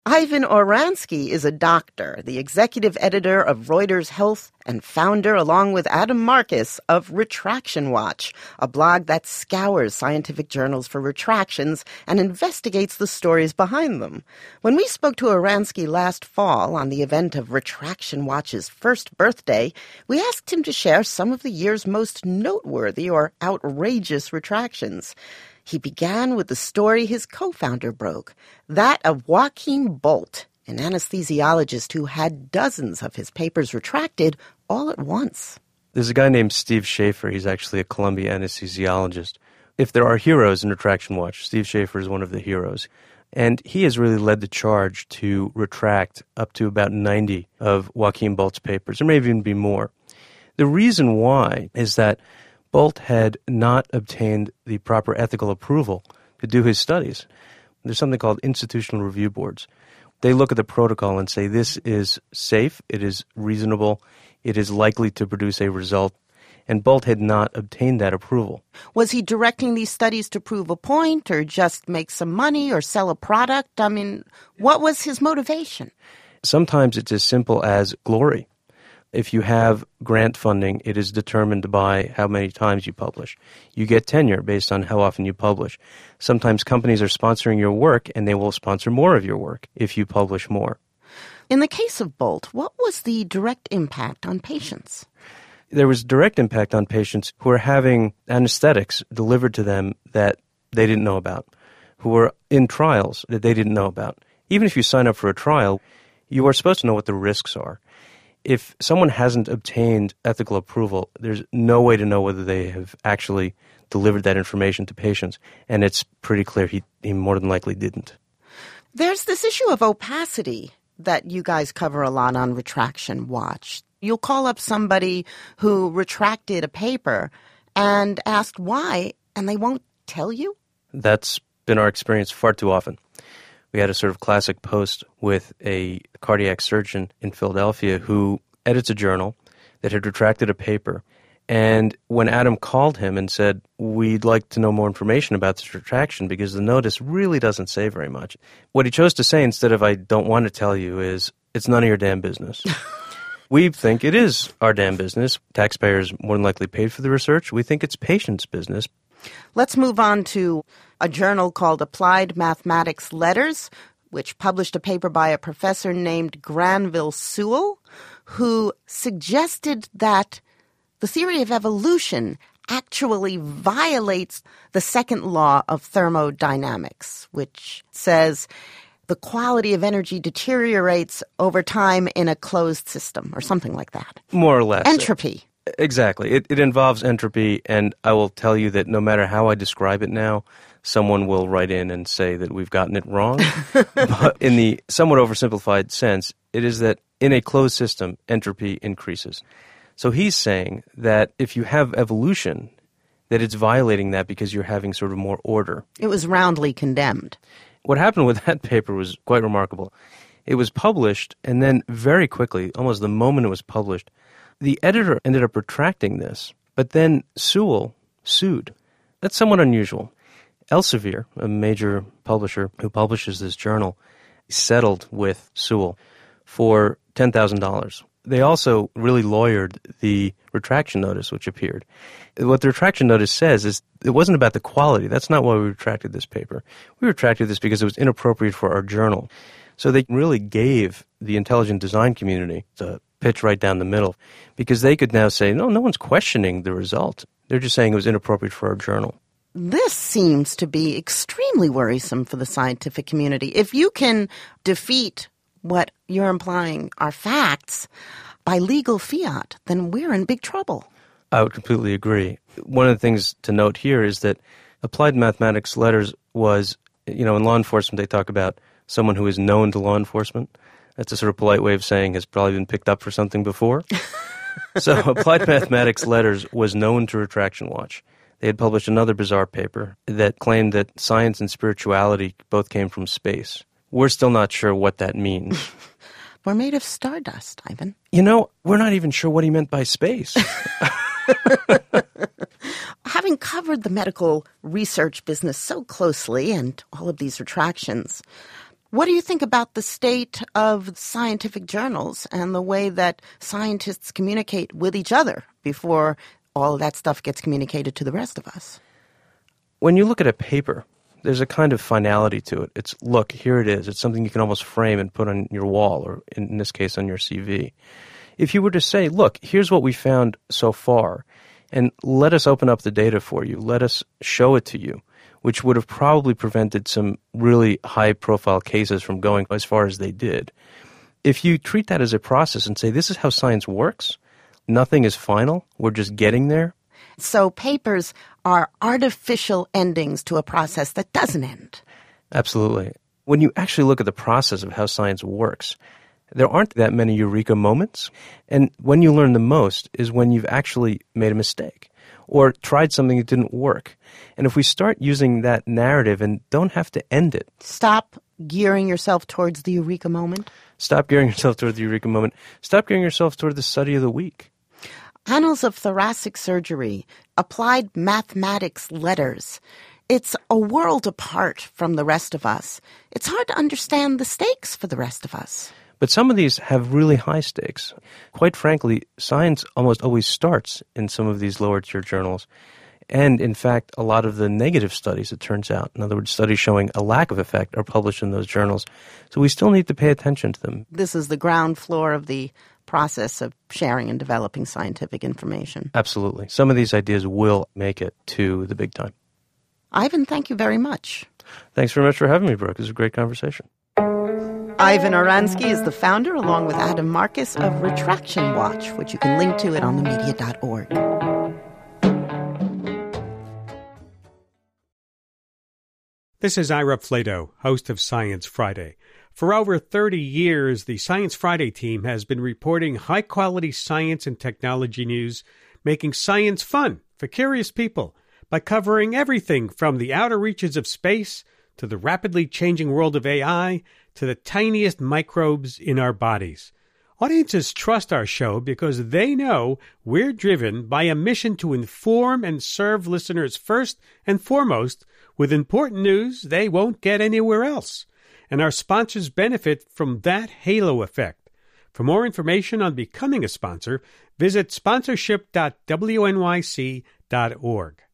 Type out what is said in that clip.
Ivan Oransky is a doctor, the executive editor of Reuters Health and founder, along with Adam Marcus, of Retraction Watch, a blog that scours scientific journals for retractions and investigates the stories behind them. When we spoke to Oransky last fall on the event of Retraction Watch's first birthday, we asked him to share some of the year's most noteworthy or outrageous retractions. He began with the story his co-founder broke, that of Joachim Bolt, an anesthesiologist who had dozens of his papers retracted all at once. There's a guy named Steve Schaefer. He's actually a Columbia anesthesiologist. If there are heroes in Retraction Watch, Steve Schaefer is one of the heroes. And he has really led the charge to retract up to about 90 of Joachim Bolt's papers. There may even be more. The reason why is that Bolt had not obtained the proper ethical approval to do his studies. There's something called institutional review boards. They look at the protocol and say this is safe, it is reasonable, it is likely to produce a result, and Bolt had not obtained that approval. Was he directing these studies to prove a point or just make some money or sell a product? I mean, what was his motivation? Sometimes it's as simple as glory. If you have grant funding, it is determined by how many times you publish. You get tenure based on how often you publish. Sometimes companies are sponsoring your work, and they will sponsor more of your work if you publish more. In the case of Bolt, what was the direct impact on patients? There was direct impact on patients who were having anesthetics delivered to them that they didn't know about, who were in trials that they didn't know about. Even if you sign up for a trial, you are supposed to know what the risks are. If someone hasn't obtained ethical approval, there's no way to know whether they have actually delivered that information to patients. And it's pretty clear he more than likely didn't. There's this issue of opacity that you guys cover a lot on Retraction Watch. You'll call up somebody who retracted a paper and ask why, and they won't tell you? That's been our experience far too often. We had a sort of classic post with a cardiac surgeon in Philadelphia who edits a journal that had retracted a paper. And when Adam called him and said, we'd like to know more information about this retraction because the notice really doesn't say very much, what he chose to say instead of I don't want to tell you is, it's none of your damn business. We think it is our damn business. Taxpayers more than likely paid for the research. We think it's patients' business. Let's move on to a journal called Applied Mathematics Letters, which published a paper by a professor named Granville Sewell, who suggested that the theory of evolution actually violates the second law of thermodynamics, which says the quality of energy deteriorates over time in a closed system, or something like that. More or less. Entropy. Exactly. It involves entropy, and I will tell you that no matter how I describe it now, someone will write in and say that we've gotten it wrong. But in the somewhat oversimplified sense, it is that in a closed system, entropy increases. So he's saying that if you have evolution, that it's violating that because you're having sort of more order. It was roundly condemned. What happened with that paper was quite remarkable. It was published, and then very quickly, almost the moment it was published, the editor ended up retracting this, but then Sewell sued. That's somewhat unusual. Elsevier, a major publisher who publishes this journal, settled with Sewell for $10,000. They also really lawyered the retraction notice which appeared. What the retraction notice says is it wasn't about the quality. That's not why we retracted this paper. We retracted this because it was inappropriate for our journal. So they really gave the intelligent design community the pitch right down the middle because they could now say, no one's questioning the result. They're just saying it was inappropriate for our journal. This seems to be extremely worrisome for the scientific community. If you can defeat what you're implying are facts by legal fiat, then we're in big trouble. I would completely agree. One of the things to note here is that Applied Mathematics Letters was, in law enforcement they talk about someone who is known to law enforcement. That's a sort of polite way of saying has probably been picked up for something before. So Applied Mathematics Letters was known to Retraction Watch. They had published another bizarre paper that claimed that science and spirituality both came from space. We're still not sure what that means. We're made of stardust, Ivan. We're not even sure what he meant by space. Having covered the medical research business so closely and all of these retractions, What do you think about the state of scientific journals and the way that scientists communicate with each other before all of that stuff gets communicated to the rest of us? When you look at a paper, there's a kind of finality to it. It's, look, here it is. It's something you can almost frame and put on your wall, or in this case, on your CV. If you were to say, look, here's what we found so far, and let us open up the data for you, let us show it to you, which would have probably prevented some really high-profile cases from going as far as they did. If you treat that as a process and say, this is how science works, nothing is final, we're just getting there. So papers are artificial endings to a process that doesn't end. Absolutely. When you actually look at the process of how science works, there aren't that many eureka moments. And when you learn the most is when you've actually made a mistake or tried something that didn't work. And if we start using that narrative and don't have to end it. Stop gearing yourself towards the eureka moment. Stop gearing yourself toward the eureka moment. Stop gearing yourself toward the study of the week. Annals of Thoracic Surgery, Applied Mathematics Letters. It's a world apart from the rest of us. It's hard to understand the stakes for the rest of us. But some of these have really high stakes. Quite frankly, science almost always starts in some of these lower-tier journals. And, in fact, a lot of the negative studies, it turns out, in other words, studies showing a lack of effect, are published in those journals. So we still need to pay attention to them. This is the ground floor of the process of sharing and developing scientific information. Absolutely. Some of these ideas will make it to the big time. Ivan, thank you very much. Thanks very much for having me, Brooke. It was a great conversation. Ivan Oransky is the founder, along with Adam Marcus, of Retraction Watch, which you can link to at onthemedia.org. This is Ira Flato, host of Science Friday. For over 30 years, the Science Friday team has been reporting high-quality science and technology news, making science fun for curious people by covering everything from the outer reaches of space to the rapidly changing world of AI to the tiniest microbes in our bodies. Audiences trust our show because they know we're driven by a mission to inform and serve listeners first and foremost with important news they won't get anywhere else. And our sponsors benefit from that halo effect. For more information on becoming a sponsor, visit sponsorship.wnyc.org.